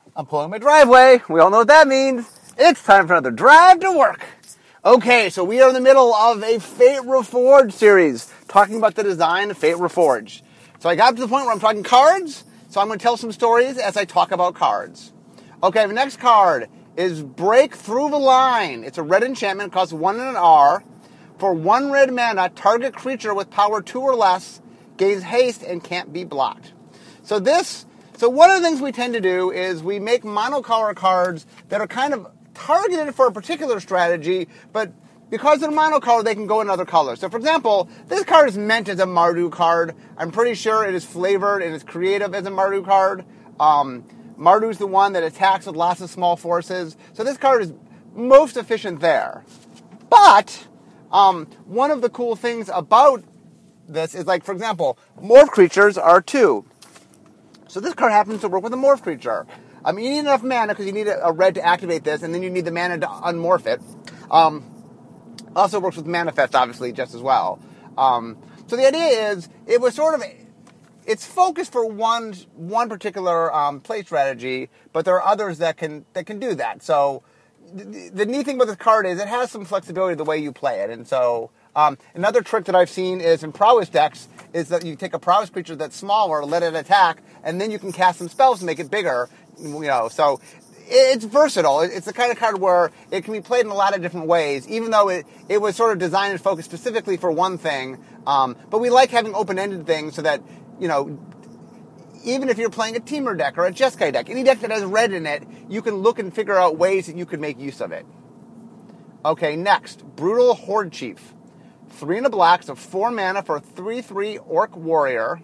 I'm pulling my driveway. We all know what that means. It's time for another drive to work. Okay, so we are in the middle of a Fate Reforged series, talking about the design of Fate Reforged. So I got to the point where I'm talking cards, so I'm going to tell some stories as I talk about cards. Okay, the next card is Break Through the Line. It's a red enchantment, costs 1 and an R. For 1 red mana, target creature with power 2 or less gains haste and can't be blocked. So one of the things we tend to do is we make monocolor cards that are kind of targeted for a particular strategy, but because they're monocolor, they can go in other colors. So, for example, this card is meant as a Mardu card. I'm pretty sure it is flavored and is creative as a Mardu card. Mardu's the one that attacks with lots of small forces. So this card is most efficient there. But one of the cool things about this is, like, for example, morph creatures are 2. So this card happens to work with a morph creature. You need enough mana because you need a red to activate this, and then you need the mana to unmorph it. Also works with Manifest, obviously, just as well. So the idea is, it's focused for one particular play strategy, but there are others that can do that. So the neat thing about this card is it has some flexibility the way you play it. And so another trick that I've seen is in prowess decks is that you take a prowess creature that's smaller, let it attack, and then you can cast some spells to make it bigger. So it's versatile. It's the kind of card where it can be played in a lot of different ways, even though it was sort of designed and focused specifically for one thing. But we like having open-ended things so that, even if you're playing a Temur deck or a Jeskai deck, any deck that has red in it, you can look and figure out ways that you could make use of it. Okay, next, Brutal Horde Chief. 3 and a black, so 4 mana for a 3/3 Orc Warrior.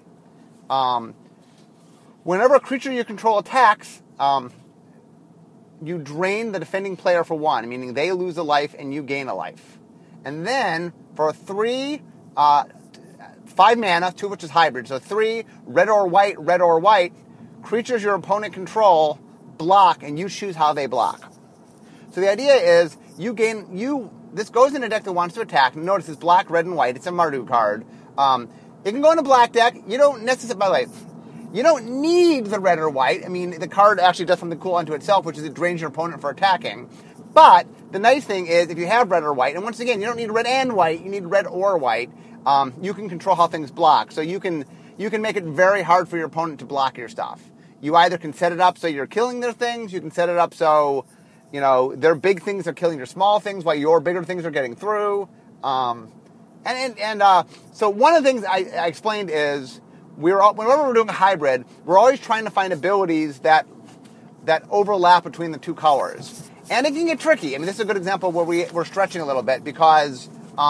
Whenever a creature you control attacks, you drain the defending player for 1, meaning they lose a life and you gain a life. And then, for a 3, 5 mana, 2 of which is hybrid, so 3, red or white, creatures your opponent control block, and you choose how they block. So the idea is, this goes in a deck that wants to attack. Notice it's black, red, and white. It's a Mardu card. It can go in a black deck. You don't necessarily, by the way, you don't need the red or white. The card actually does something cool unto itself, which is it drains your opponent for attacking. But the nice thing is, if you have red or white, and once again, you don't need red and white, you need red or white, you can control how things block. So you can make it very hard for your opponent to block your stuff. You either can set it up so you're killing their things, you can set it up so their big things are killing your small things while your bigger things are getting through. So one of the things I explained is, whenever we're doing a hybrid, we're always trying to find abilities that overlap between the two colors. And it can get tricky. This is a good example where we're stretching a little bit because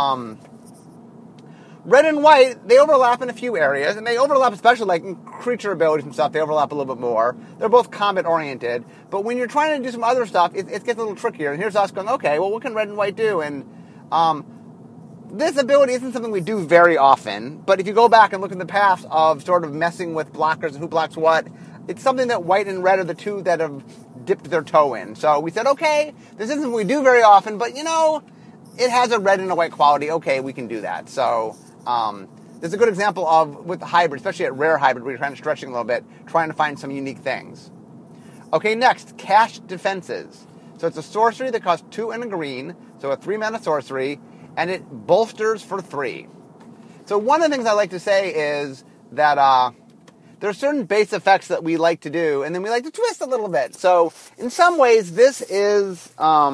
red and white, they overlap in a few areas, and they overlap especially like in creature abilities and stuff, they overlap a little bit more. They're both combat-oriented. But when you're trying to do some other stuff, it gets a little trickier. And here's us going, okay, well, what can red and white do? And this ability isn't something we do very often, but if you go back and look at the past of sort of messing with blockers and who blocks what, it's something that white and red are the two that have dipped their toe in. So we said, okay, this isn't what we do very often, but, it has a red and a white quality. Okay, we can do that. So there's a good example of, with the hybrid, especially at rare hybrid, where you're kind of stretching a little bit, trying to find some unique things. Okay, next, Cast Defenses. So it's a sorcery that costs 2 and a green, so a 3-mana sorcery, and it bolsters for 3. So one of the things I like to say is that there are certain base effects that we like to do, and then we like to twist a little bit. So in some ways, this is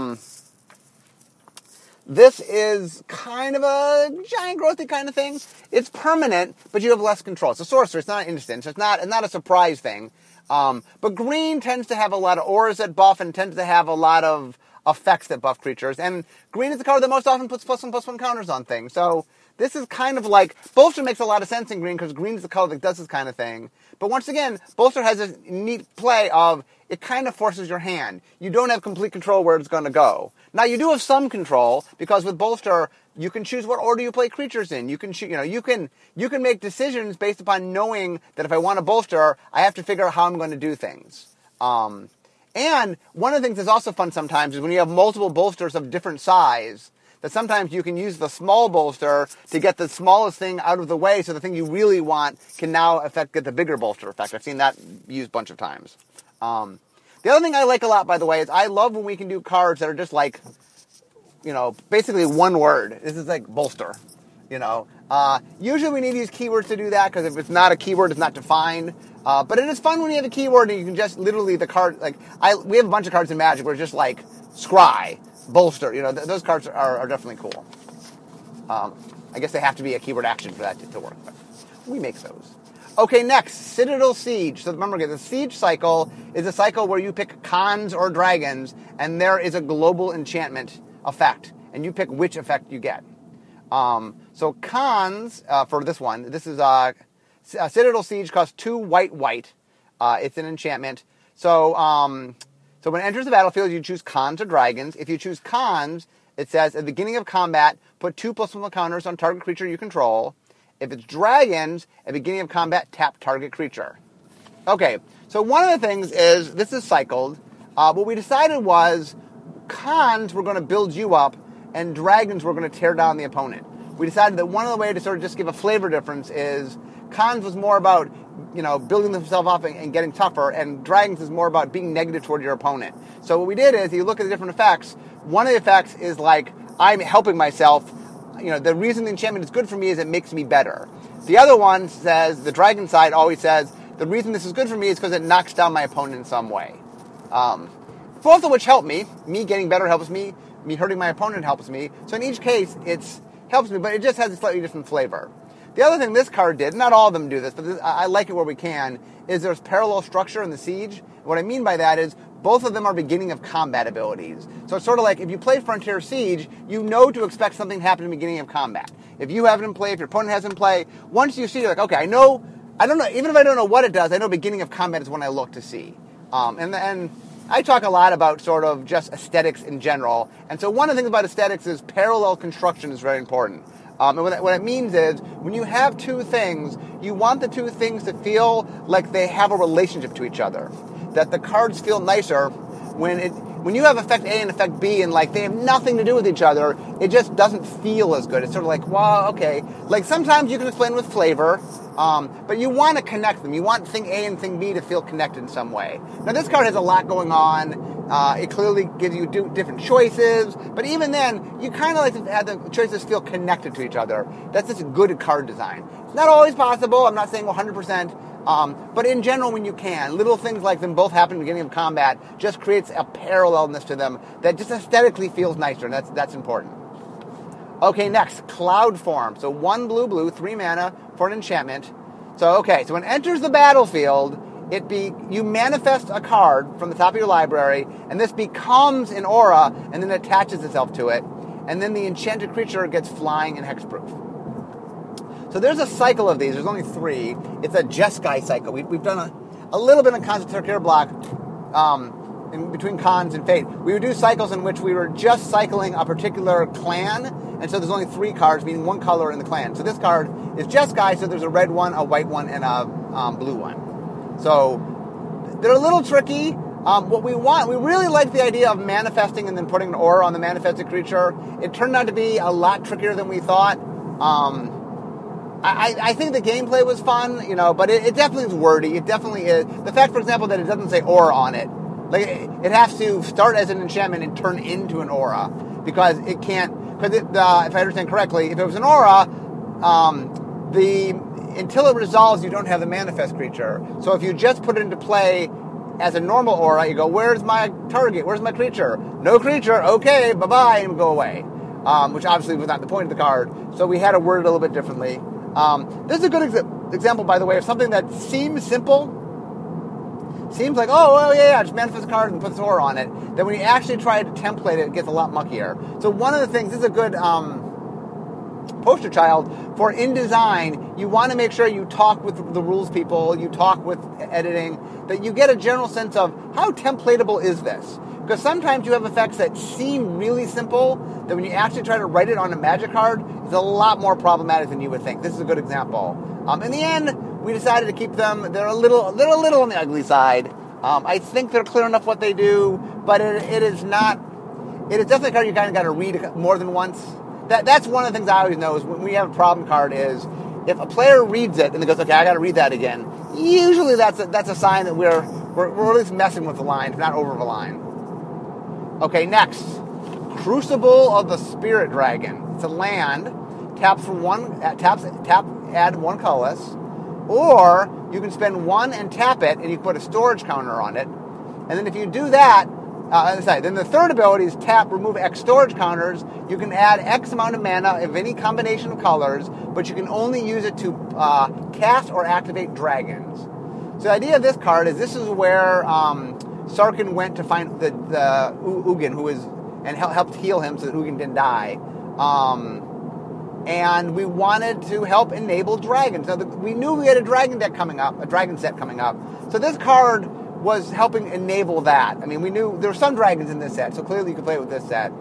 kind of a giant growthy kind of thing. It's permanent, but you have less control. It's a sorcery. It's not an instant. So it's not a surprise thing. But green tends to have a lot of auras that buff and tends to have a lot of effects that buff creatures. And green is the color that most often puts +1/+1 counters on things. So this is kind of like, Bolster makes a lot of sense in green because green is the color that does this kind of thing. But once again, Bolster has this neat play of, it kind of forces your hand. You don't have complete control where it's going to go. Now, you do have some control, because with Bolster, you can choose what order you play creatures in. You can make decisions based upon knowing that if I want to bolster, I have to figure out how I'm going to do things. And one of the things that's also fun sometimes is when you have multiple bolsters of different size, that sometimes you can use the small bolster to get the smallest thing out of the way, so the thing you really want can now get the bigger bolster effect. I've seen that used a bunch of times. The other thing I like a lot, by the way, is I love when we can do cards that are just like, basically one word. This is like bolster, Usually we need to use keywords to do that because if it's not a keyword, it's not defined. But it is fun when you have a keyword and you can just literally the card, we have a bunch of cards in Magic where it's just like scry, bolster, those cards are definitely cool. I guess they have to be a keyword action for that to work, but we make those. Okay, next, Citadel Siege. So remember, the Siege cycle is a cycle where you pick Khans or dragons, and there is a global enchantment effect, and you pick which effect you get. So Khans, for this one, this is Citadel Siege costs 2 white. It's an enchantment. So when it enters the battlefield, you choose Khans or dragons. If you choose Khans, it says, at the beginning of combat, put 2+1 counters on target creature you control. If it's dragons, at the beginning of combat, tap target creature. Okay, so one of the things is, this is cycled. What we decided was Khans were going to build you up, and dragons were going to tear down the opponent. We decided that one of the ways to sort of just give a flavor difference is Khans was more about, building themselves up and getting tougher, and dragons is more about being negative toward your opponent. So what we did is, you look at the different effects, one of the effects is like, I'm helping myself. The reason the enchantment is good for me is it makes me better. The other one says, the dragon side always says, the reason this is good for me is because it knocks down my opponent in some way. Both of which help me. Me getting better helps me. Me hurting my opponent helps me. So in each case, it helps me, but it just has a slightly different flavor. The other thing this card did, not all of them do this, but I like it where we can, is there's parallel structure in the Siege. What I mean by that is, both of them are beginning of combat abilities. So it's sort of like, if you play Frontier Siege, you know to expect something to happen in the beginning of combat. If you have it in play, if your opponent has it in play, once you see it, you're like, okay, I don't know, even if I don't know what it does, I know beginning of combat is when I look to see. And I talk a lot about sort of just aesthetics in general. And so one of the things about aesthetics is parallel construction is very important. And what it means is, when you have two things, you want the two things to feel like they have a relationship to each other. That the cards feel nicer when you have effect A and effect B and they have nothing to do with each other, it just doesn't feel as good. It's sort of like, wow, okay. Sometimes you can explain with flavor, but you want to connect them. You want thing A and thing B to feel connected in some way. Now this card has a lot going on. It clearly gives you different choices, but even then, you kind of like to have the choices feel connected to each other. That's just a good card design. It's not always possible. I'm not saying 100%. But in general, when you can, little things like them both happen at the beginning of combat just creates a parallelness to them that just aesthetically feels nicer, and that's important. Okay, next, Cloud Form. So 1 blue, 3 mana for an enchantment. So when it enters the battlefield, you manifest a card from the top of your library, and this becomes an aura, and then attaches itself to it, and then the enchanted creature gets flying and hexproof. So there's a cycle of these. There's only 3. It's a Jeskai cycle. We've done a little bit of Khans of Tarkir block in between Khans and Fate. We would do cycles in which we were just cycling a particular clan, and so there's only 3 cards, meaning 1 color in the clan. So this card is Jeskai, so there's a red one, a white one, and a blue one. So they're a little tricky. What we really like the idea of manifesting and then putting an aura on the manifested creature. It turned out to be a lot trickier than we thought. I think the gameplay was fun, but it definitely is wordy. It definitely is. The fact, for example, that it doesn't say aura on it, it has to start as an enchantment and turn into an aura, because it can't. Because if I understand correctly, if it was an aura, until it resolves, you don't have the manifest creature. So if you just put it into play as a normal aura, you go, where's my target? Where's my creature? No creature. Okay, bye-bye, and go away. Which obviously was not the point of the card. So we had to word it a little bit differently. This is a good example, by the way, of something that seems simple. Seems like, just manifest a card and put this aura on it. Then when you actually try to template it, it gets a lot muckier. So one of the things, this is a good poster child for InDesign. You want to make sure you talk with the rules people, you talk with editing, that you get a general sense of how templatable is this. Because sometimes you have effects that seem really simple, that when you actually try to write it on a Magic card, it's a lot more problematic than you would think. This is a good example. In the end, we decided to keep them. They're a little on the ugly side. I think they're clear enough what they do, but it is not. It is definitely a card you kind of got to read more than once. That's one of the things I always know is when we have a problem card is if a player reads it and they goes, okay, I got to read that again. Usually that's a sign that we're We're at least messing with the line, if not over the line. Okay, next. Crucible of the Spirit Dragon. It's a land. Tap, add 1 colorless. Or you can spend 1 and tap it, and you can put a storage counter on it. And then if you do that, then the third ability is tap, remove X storage counters. You can add X amount of mana of any combination of colors, but you can only use it to cast or activate dragons. So the idea of this card is this is where Sarkhan went to find the Ugin, and helped heal him so that Ugin didn't die. And we wanted to help enable dragons. Now, we knew we had a dragon set coming up. So this card was helping enable that. I mean, we knew there were some dragons in this set, so clearly you could play it with this set.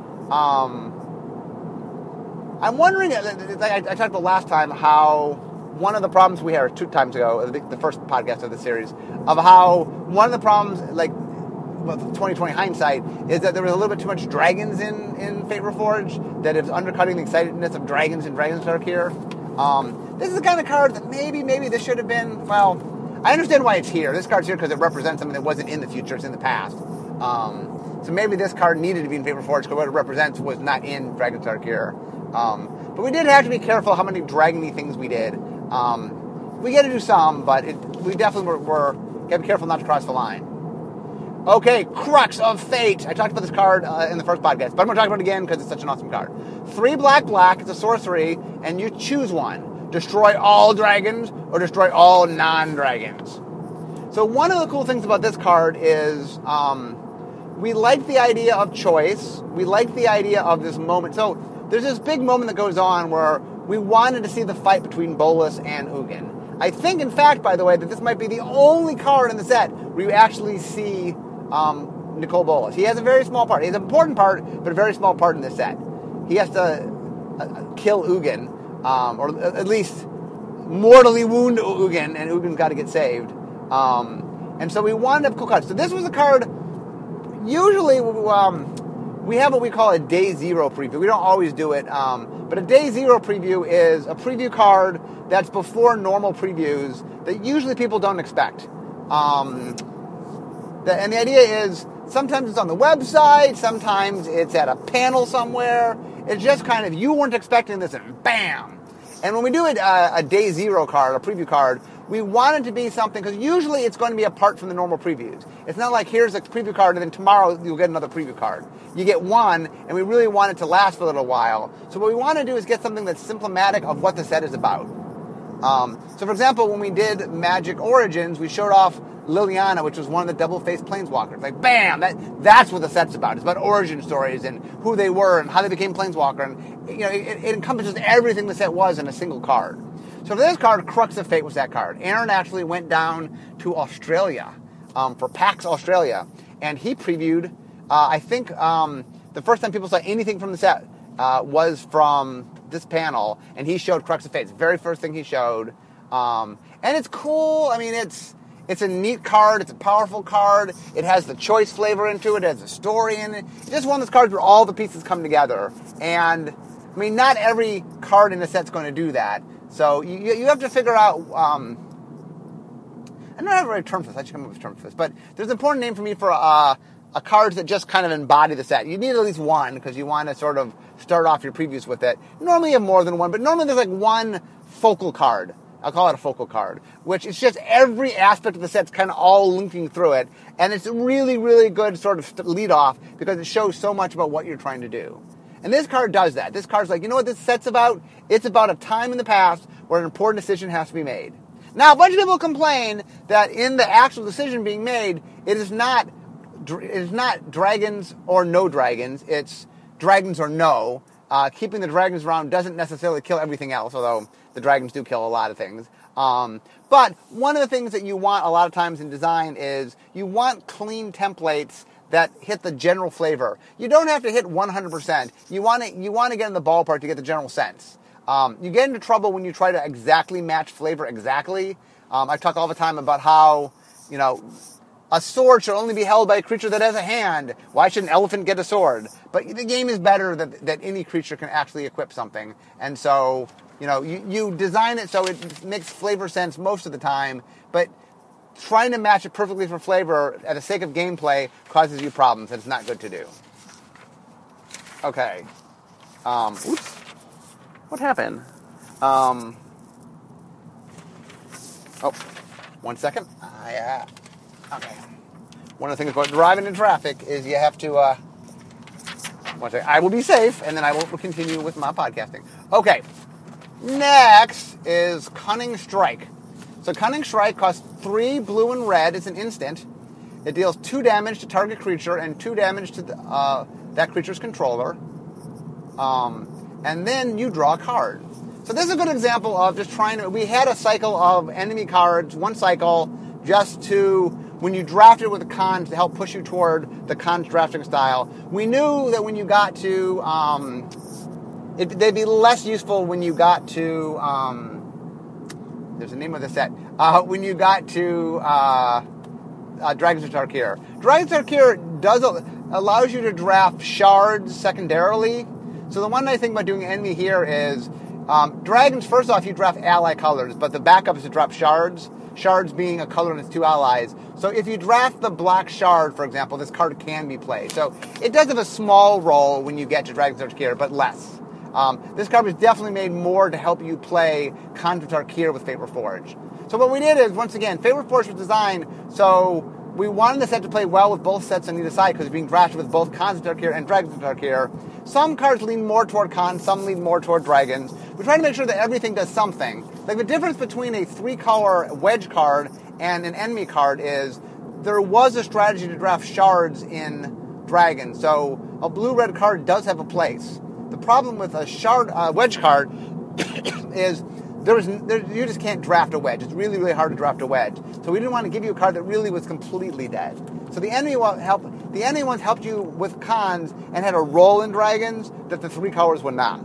I'm wondering, I talked about last time how one of the problems we had 2 times ago, the first podcast of the series, of how one of the problems, with 2020 hindsight, is that there was a little bit too much dragons in Fate Reforged, that it was undercutting the excitedness of dragons in Dragon's Dark here. This is the kind of card that maybe this should have been, well, I understand why it's here. This card's here because it represents something that wasn't in the future, it's in the past. So maybe this card needed to be in Fate Reforged because what it represents was not in Dragon's Dark here. But we did have to be careful how many dragony things we did. We got to do some, but we definitely were got to be careful not to cross the line. Okay, Crux of Fate. I talked about this card in the first podcast, but I'm going to talk about it again because it's such an awesome card. 3 black, it's a sorcery, and you choose one. Destroy all dragons or destroy all non-dragons. So one of the cool things about this card is we like the idea of choice. We like the idea of this moment. So there's this big moment that goes on where we wanted to see the fight between Bolas and Ugin. I think, in fact, by the way, that this might be the only card in the set where you actually see Nicol Bolas. He has a very small part. He has an important part, but a very small part in this set. He has to kill Ugin, or at least mortally wound Ugin, and Ugin's got to get saved. And so we wanted to have cool cards. So this was a card, usually we have what we call a Day Zero preview. We don't always do it, but a Day Zero preview is a preview card that's before normal previews that usually people don't expect. And the idea is sometimes it's on the website, sometimes it's at a panel somewhere. It's just kind of, you weren't expecting this, and bam! And when we do a Day Zero card, a preview card, we want it to be something, because usually it's going to be apart from the normal previews. It's not like here's a preview card and then tomorrow you'll get another preview card. You get one, and we really want it to last for a little while. So what we want to do is get something that's symptomatic of what the set is about. So for example, when we did Magic Origins, we showed off Liliana, which was one of the double-faced planeswalkers. Like, bam! That's what the set's about. It's about origin stories and who they were and how they became planeswalker. And it encompasses everything the set was in a single card. So for this card, Crux of Fate was that card. Aaron actually went down to Australia for PAX Australia, and he previewed, I think the first time people saw anything from the set was from this panel, and he showed Crux of Fate. It's the very first thing he showed. And it's cool. I mean, it's a neat card. It's a powerful card. It has the choice flavor into it. It has a story in it. It's just one of those cards where all the pieces come together. And, I mean, not every card in the set's going to do that. So you have to figure out, I don't have a right term for this. I should come up with a term for this. But there's an important name for me for a cards that just kind of embody the set. You need at least one because you want to sort of start off your previews with it. Normally you have more than one, but normally there's like one focal card. I'll call it a focal card, which is just every aspect of the set's kind of all linking through it. And it's a really, really good sort of lead off because it shows so much about what you're trying to do. And this card does that. This card's like, you know what this set's about? It's about a time in the past where an important decision has to be made. Now, a bunch of people complain that in the actual decision being made, it is not dragons or no dragons. It's dragons or no. Keeping the dragons around doesn't necessarily kill everything else, although the dragons do kill a lot of things. But one of the things that you want a lot of times in design is you want clean templates that hit the general flavor. You don't have to hit 100%. You want to get in the ballpark to get the general sense. You get into trouble when you try to exactly match flavor exactly. I talk all the time about how, a sword should only be held by a creature that has a hand. Why should an elephant get a sword? But the game is better that any creature can actually equip something. And so, you design it so it makes flavor sense most of the time. But trying to match it perfectly for flavor at the sake of gameplay causes you problems, and it's not good to do. Okay. Oops. What happened? Oh, 1 second. Okay. One of the things about driving in traffic is you have to... 1 second. I will be safe, and then I will continue with my podcasting. Okay. Next is Cunning Strike. So Cunning Strike costs 3 blue and red. It's an instant. It deals 2 damage to target creature and 2 damage to that creature's controller. And then you draw a card. So this is a good example of just trying to... We had a cycle of enemy cards, one cycle, just to... When you drafted with the cons to help push you toward the cons drafting style. We knew that when you got to... they'd be less useful when you got to... there's a name of the set. When you got to Dragons of Tarkir. Dragons of Tarkir allows you to draft shards secondarily. So the one nice thing about doing enemy here is... dragons, first off, you draft ally colors, but the backup is to drop shards. Shards being a color and its 2 allies. So if you draft the black shard, for example, this card can be played. So it does have a small role when you get to Dragons of Tarkir, but less. This card was definitely made more to help you play Khans of Tarkir with Fate Reforged. So what we did is, once again, Fate Reforged was designed so we wanted the set to play well with both sets on either side because it's being drafted with both Khans of Tarkir and Dragons of Tarkir. Some cards lean more toward Khans, some lean more toward Dragons. We try to make sure that everything does something. Like the difference between a 3-color wedge card and an enemy card is there was a strategy to draft shards in Dragons. So a blue-red card does have a place. The problem with a wedge card is you just can't draft a wedge. It's really, really hard to draft a wedge. So we didn't want to give you a card that really was completely dead. So the enemy ones helped you with cons and had a role in Dragons that the 3 colors would not.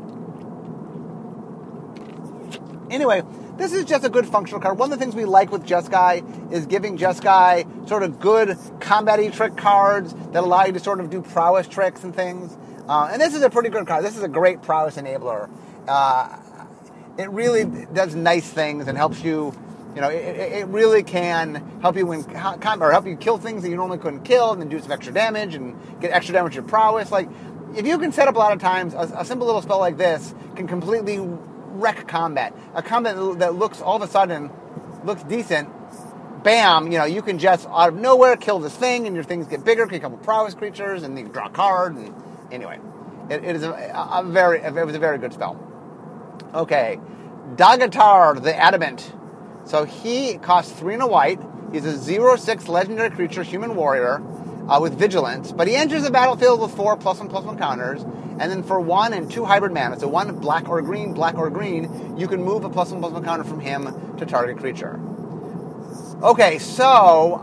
Anyway, this is just a good functional card. One of the things we like with Jeskai is giving Jeskai sort of good combat-y trick cards that allow you to sort of do prowess tricks and things. And this is a pretty good card. This is a great prowess enabler. It really does nice things and helps you, it really can help you win combat or help you kill things that you normally couldn't kill and then do some extra damage and get extra damage to your prowess. Like, if you can set up a lot of times, a simple little spell like this can completely wreck combat. A combat that looks, all of a sudden, looks decent, bam, you can just out of nowhere kill this thing and your things get bigger, kill a couple prowess creatures, and you can draw a card, and anyway. It was a very good spell. Okay, Dagatar the Adamant. So he costs 3 and a white. He's a 0/6 legendary creature, human warrior, with vigilance. But he enters the battlefield with 4 +1/+1 counters. And then for 1 and 2 hybrid mana, so 1 black or green, you can move a +1/+1 counter from him to target creature. Okay, so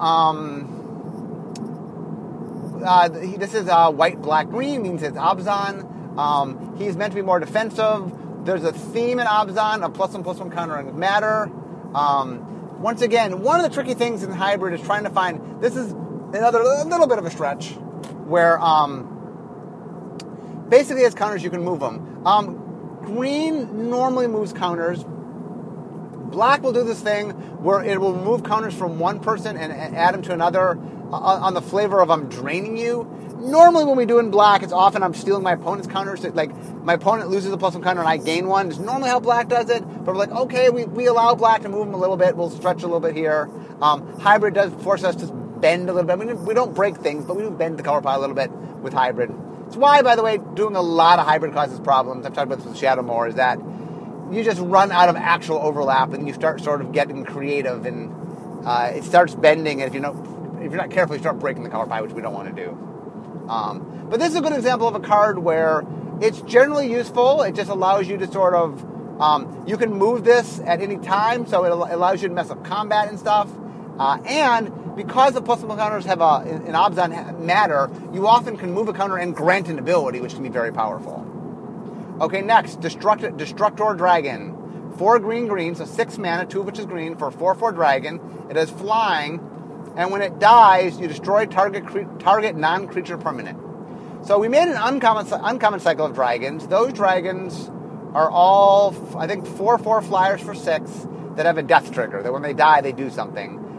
this is white, black, green, means it's Abzan. He's meant to be more defensive. There's a theme in Abzan of +1/+1 countering matter. Once again, one of the tricky things in hybrid is trying to find... This is a little bit of a stretch where basically as counters you can move them. Green normally moves counters. Black will do this thing where it will move counters from one person and add them to another on the flavor of I'm draining you. Normally when we do in black, it's often I'm stealing my opponent's counters. So, like, my opponent loses a +1 counter and I gain 1. It's normally how black does it. But we're like, okay, we allow black to move them a little bit. We'll stretch a little bit here. Hybrid does force us to bend a little bit. We don't break things, but we do bend the color pile a little bit with hybrid. It's why, by the way, doing a lot of hybrid causes problems. I've talked about this with Shadowmoor, is that you just run out of actual overlap and you start sort of getting creative and it starts bending. And if you're not careful, you start breaking the color pie, which we don't want to do. But this is a good example of a card where it's generally useful. It just allows you to sort of, you can move this at any time, so it allows you to mess up combat and stuff. And because the +1 counters have an Abzan matter, you often can move a counter and grant an ability, which can be very powerful. Okay, next, Destructor Dragon. 4 green, so 6 mana, 2 of which is green, for a 4/4 dragon. It has flying, and when it dies, you destroy target non-creature permanent. So we made an uncommon cycle of dragons. Those dragons are all, I think, 4/4 flyers for 6 that have a death trigger, that when they die, they do something.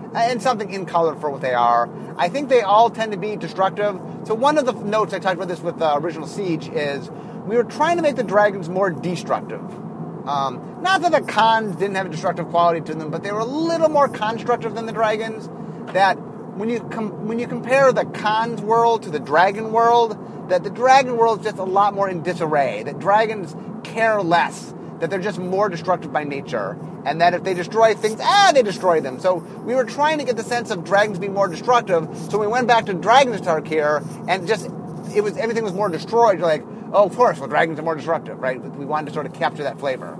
and something in color for what they are. I think they all tend to be destructive. So one of the notes, I talked about this with Original Siege, is we were trying to make the dragons more destructive. Not that the Khans didn't have a destructive quality to them, but they were a little more constructive than the dragons. That when you compare the Khan's world to the dragon world, that the dragon world is just a lot more in disarray. That dragons care less. That they're just more destructive by nature. And that if they destroy things, they destroy them. So we were trying to get the sense of dragons being more destructive. So we went back to Dragon's Tarkir, and everything was more destroyed. You're like, oh, of course, well, dragons are more destructive, right? We wanted to sort of capture that flavor.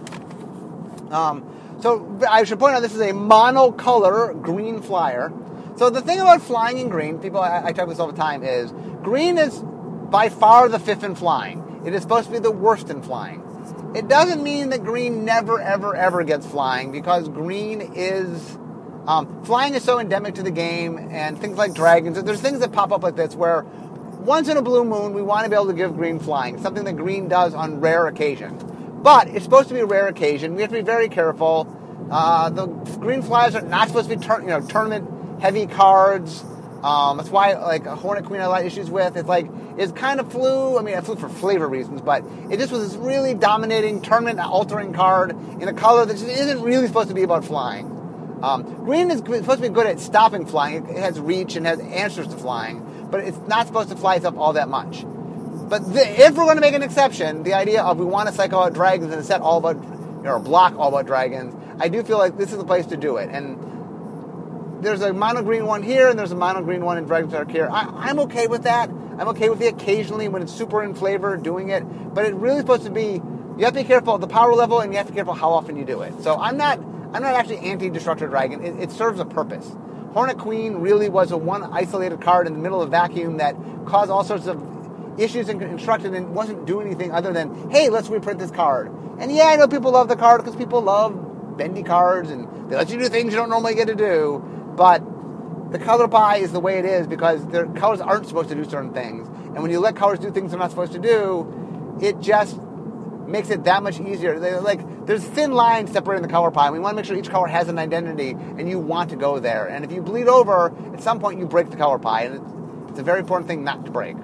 So I should point out this is a monocolor green flyer. So the thing about flying in green, people, I talk about this all the time, is green is by far the fifth in flying. It is supposed to be the worst in flying. It doesn't mean that green never, ever, ever gets flying, because green is... flying is so endemic to the game, and things like dragons, there's things that pop up like this where once in a blue moon we want to be able to give green flying, something that green does on rare occasions. But it's supposed to be a rare occasion. We have to be very careful. The green flyers are not supposed to be tournament-heavy cards. That's why, like, a Hornet Queen I had a lot of issues with. It kind of flew. I mean, it flew for flavor reasons, but it just was this really dominating, tournament-altering card in a color that just isn't really supposed to be about flying. Green is supposed to be good at stopping flying. It has reach and has answers to flying, but it's not supposed to fly itself all that much. But if we're going to make an exception, the idea of we want to cycle out dragons and a set all about, or block all about dragons, I do feel like this is the place to do it. And there's a mono green one here, and there's a mono green one in Dragon's Tarkir. I'm okay with that. I'm okay with it occasionally when it's super in flavor doing it, but it's really supposed to be, you have to be careful of the power level, and you have to be careful how often you do it. So I'm not actually anti-Destructor Dragon. It serves a purpose. Hornet Queen really was a one isolated card in the middle of a vacuum that caused all sorts of issues in construction and wasn't doing anything other than, hey, let's reprint this card. And yeah, I know people love the card because people love bendy cards and they let you do things you don't normally get to do, but the color pie is the way it is because their colors aren't supposed to do certain things. And when you let colors do things they're not supposed to do, it just makes it that much easier. There's thin lines separating the color pie. We want to make sure each color has an identity, and you want to go there. And if you bleed over, at some point you break the color pie, and it's a very important thing not to break.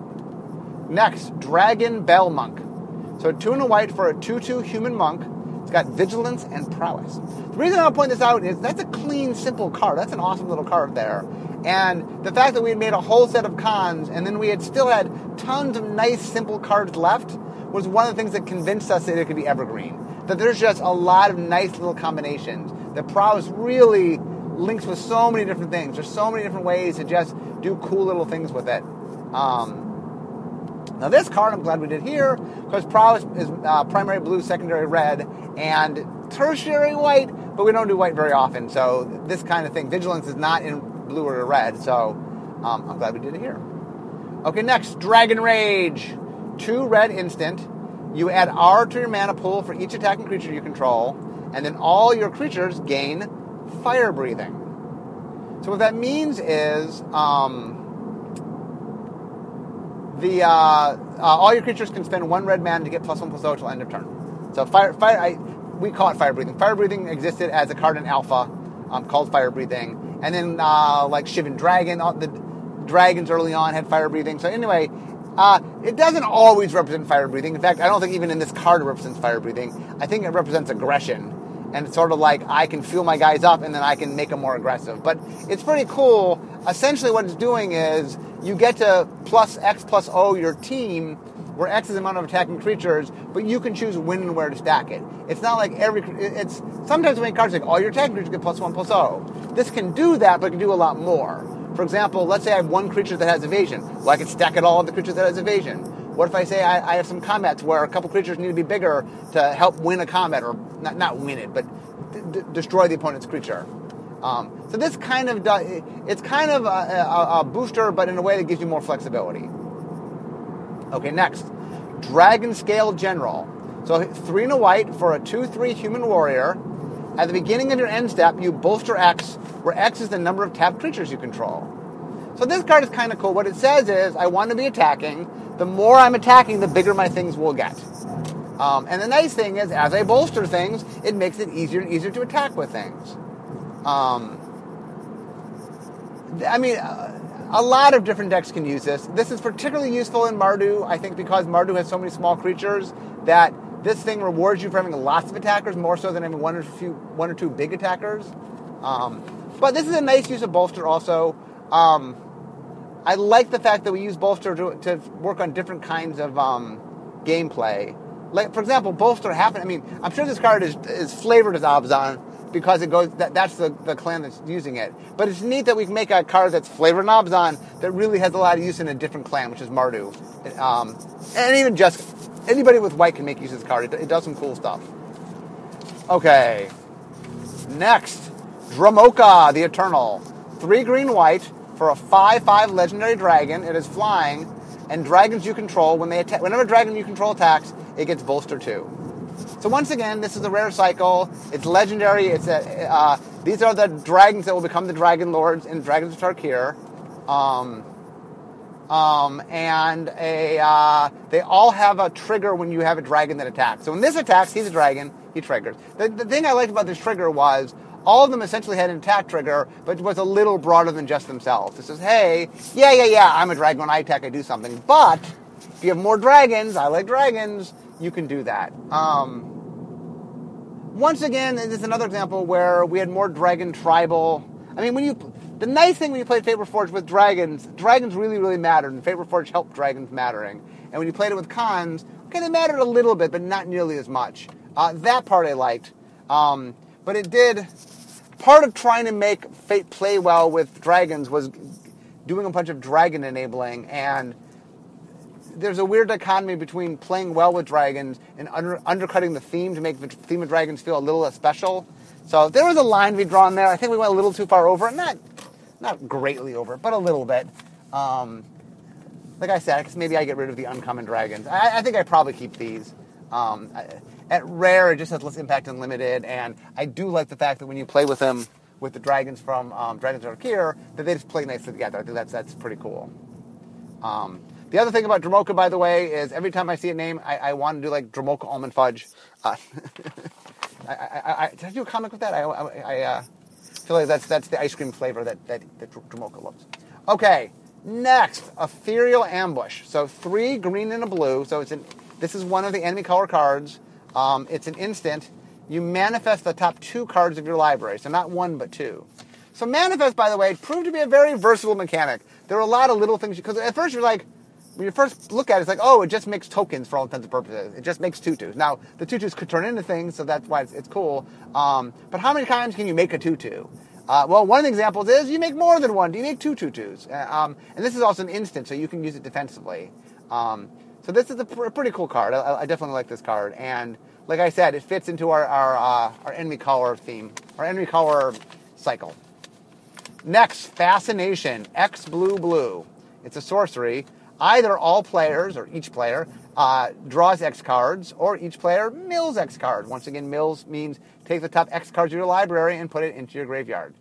Next, Dragon Bell Monk. So 2 and a white for a 2/2 human monk. It's got vigilance and prowess. The reason I'll point this out is that's a clean, simple card. That's an awesome little card there. And the fact that we had made a whole set of cons, and then we had still had tons of nice, simple cards left, was one of the things that convinced us that it could be evergreen. That there's just a lot of nice little combinations. The prowess really links with so many different things. There's so many different ways to just do cool little things with it. Now this card I'm glad we did here, because prowess is primary blue, secondary red, and tertiary white, but we don't do white very often, so this kind of thing. Vigilance is not in blue or red, so I'm glad we did it here. Okay, next, Dragon Rage. 2 red instant. You add R to your mana pool for each attacking creature you control, and then all your creatures gain fire breathing. So what that means is all your creatures can spend 1 red mana to get +1/+0 till end of turn. So we call it fire breathing. Fire breathing existed as a card in alpha called fire breathing, and then like Shivan Dragon, the dragons early on had fire breathing. So anyway. It doesn't always represent fire breathing. In fact, I don't think even in this card it represents fire breathing. I think it represents aggression. And it's sort of like I can fuel my guys up and then I can make them more aggressive. But it's pretty cool. Essentially what it's doing is you get to +X+O your team, where X is the amount of attacking creatures, but you can choose when and where to stack it. It's not like it's sometimes when cards like all your attacking creatures get +1/+0. This can do that, but it can do a lot more. For example, let's say I have 1 creature that has evasion. Well, I can stack it all of the creatures that has evasion. What if I say I have some combats where a couple creatures need to be bigger to help win a combat, or not win it, but destroy the opponent's creature? So this kind of it's kind of a booster, but in a way that gives you more flexibility. Okay, next, Dragon Scale General. So 3 and a white for a 2/3 human warrior. At the beginning of your end step, you bolster X, where X is the number of tapped creatures you control. So this card is kind of cool. What it says is, I want to be attacking. The more I'm attacking, the bigger my things will get. And the nice thing is, as I bolster things, it makes it easier and easier to attack with things. I mean, a lot of different decks can use this. This is particularly useful in Mardu, I think, because Mardu has so many small creatures that this thing rewards you for having lots of attackers more so than having one or two big attackers. But this is a nice use of Bolster also. I like the fact that we use Bolster to work on different kinds of gameplay. Like, for example, Bolster I mean, I'm sure this card is flavored as Abzan because it goes that's the clan that's using it. But it's neat that we can make a card that's flavored in Abzan that really has a lot of use in a different clan, which is Mardu. And even just anybody with white can make use of this card. It does some cool stuff. Okay. Next, Dromoka, the Eternal. 3 green-white for a 5/5 legendary dragon. It is flying, and dragons you control, whenever a dragon you control attacks, it gets Bolster 2. So once again, this is a rare cycle. It's legendary. These are the dragons that will become the Dragon Lords in Dragons of Tarkir. They all have a trigger when you have a dragon that attacks. So when this attacks, he's a dragon, he triggers. The thing I liked about this trigger was all of them essentially had an attack trigger, but it was a little broader than just themselves. It says, hey, yeah, I'm a dragon. When I attack, I do something. But if you have more dragons, I like dragons, you can do that. Once again, this is another example where we had more dragon tribal. I mean, the nice thing when you played Fate Reforged with dragons really, really mattered, and Fate Reforged helped dragons mattering. And when you played it with Khans, okay, they mattered a little bit, but not nearly as much. That part I liked. But it did. Part of trying to make Fate play well with dragons was doing a bunch of dragon enabling, and there's a weird dichotomy between playing well with dragons and undercutting the theme to make the theme of dragons feel a little less special. So there was a line we drawn there. I think we went a little too far over it. Not greatly over it, but a little bit. Like I said, I guess maybe I get rid of the uncommon dragons. I think I probably keep these. At rare, it just has less impact than limited, and I do like the fact that when you play with them, with the dragons from Dragons of Tarkir, that they just play nicely together. I think that's pretty cool. The other thing about Dromoka, by the way, is every time I see a name, I want to do like Dromoka Almond Fudge. Did I do a comic with that? I feel like that's the ice cream flavor that Dromoka loves. Okay, next, Ethereal Ambush. So 3 green and a blue. So this is one of the enemy color cards. It's an instant. You manifest the top 2 cards of your library. So not 1, but 2. So manifest, by the way, proved to be a very versatile mechanic. There are a lot of little things, because at first you're like, when you first look at it, it's like, oh, it just makes tokens for all intents and purposes. It just makes tutus. Now, the tutus could turn into things, so that's why it's cool. But how many times can you make a tutu? Well, one of the examples is you make more than one. Do you make 2 tutus? And this is also an instant, so you can use it defensively. So this is a pretty cool card. I definitely like this card. And like I said, it fits into our enemy color theme, our enemy color cycle. Next, Fascination, X blue. It's a sorcery. Either all players, or each player, draws X cards, or each player mills X cards. Once again, mills means take the top X cards of your library and put it into your graveyard.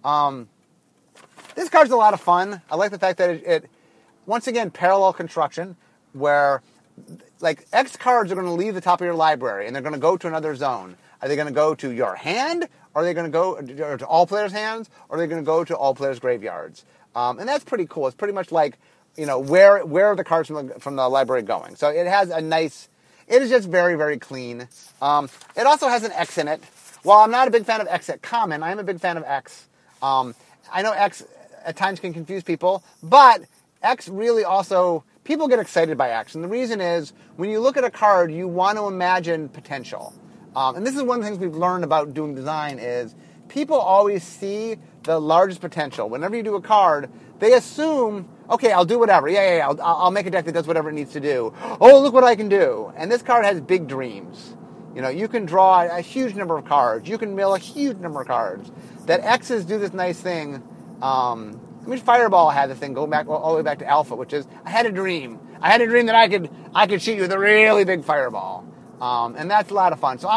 This card's a lot of fun. I like the fact that it once again, parallel construction, where like X cards are going to leave the top of your library, and they're going to go to another zone. Are they going to go to your hand? Or are they going to go to all players' hands? Or are they going to go to all players' graveyards? And that's pretty cool. It's pretty much like, where are the cards from the library going? So it has it is just very, very clean. It also has an X in it. While I'm not a big fan of X at common, I am a big fan of X. I know X at times can confuse people, but X really also, people get excited by X. And the reason is, when you look at a card, you want to imagine potential. And this is one of the things we've learned about doing design is people always see the largest potential. Whenever you do a card, they assume, okay, I'll do whatever. Yeah, I'll make a deck that does whatever it needs to do. Oh, look what I can do. And this card has big dreams. You can draw a huge number of cards. You can mill a huge number of cards. That X's do this nice thing. Fireball had the thing go back all the way back to Alpha, which is, I had a dream. I had a dream that I could shoot you with a really big fireball. And that's a lot of fun. So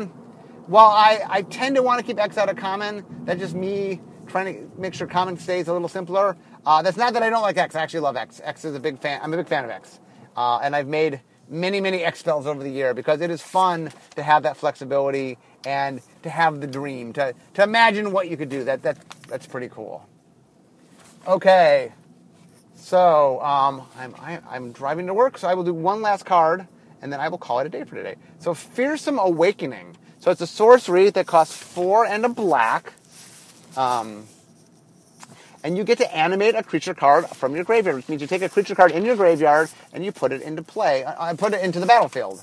I tend to want to keep X out of common. That's just me trying to make sure common stays a little simpler. That's not that I don't like X. I actually love X. X is a big fan. I'm a big fan of X. And I've made many, many X spells over the year because it is fun to have that flexibility and to have the dream, to imagine what you could do. That's pretty cool. Okay. So I'm driving to work, so I will do one last card, and then I will call it a day for today. So Fearsome Awakening. So it's a sorcery that costs 4 and a black. And you get to animate a creature card from your graveyard, which means you take a creature card in your graveyard and you put it into play, put it into the battlefield.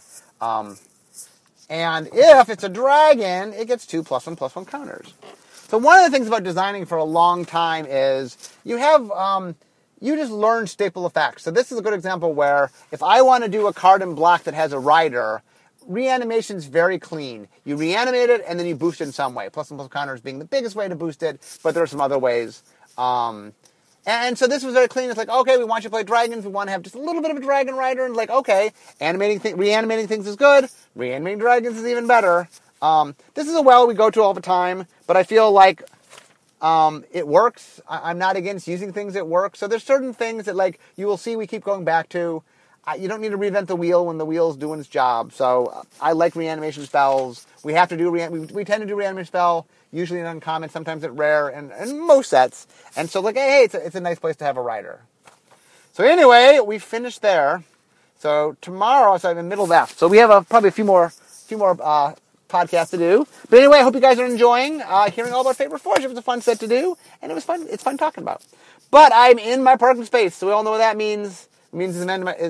And if it's a dragon, it gets 2 +1/+1 counters. So one of the things about designing for a long time is you have, you just learn staple effects. So this is a good example where if I want to do a card in black that has a rider, reanimation's very clean. You reanimate it and then you boost it in some way. +1/+1 counters being the biggest way to boost it, but there are some other ways. And so this was very clean. It's like, okay, we want you to play dragons. We want to have just a little bit of a dragon rider. And like, okay, reanimating things is good. Reanimating dragons is even better. This is a well we go to all the time, but I feel like it works. I'm not against using things that work. So there's certain things that like you will see we keep going back to. You don't need to reinvent the wheel when the wheel's doing its job. So I like reanimation spells. We have to do we tend to do reanimation spell, usually in uncommon, sometimes at rare, and most sets. And so like, hey, it's a nice place to have a rider. So anyway, we finished there. So tomorrow, so I'm in the middle of that. So we have probably a few more podcasts to do. But anyway, I hope you guys are enjoying hearing all about Fate Reforged. It was a fun set to do, and it was fun. It's fun talking about. But I'm in my parking space, so we all know what that means. It means it's the end of my,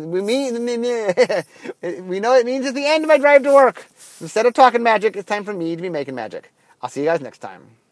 we know it means it's the end of my drive to work. Instead of talking magic, it's time for me to be making magic. I'll see you guys next time.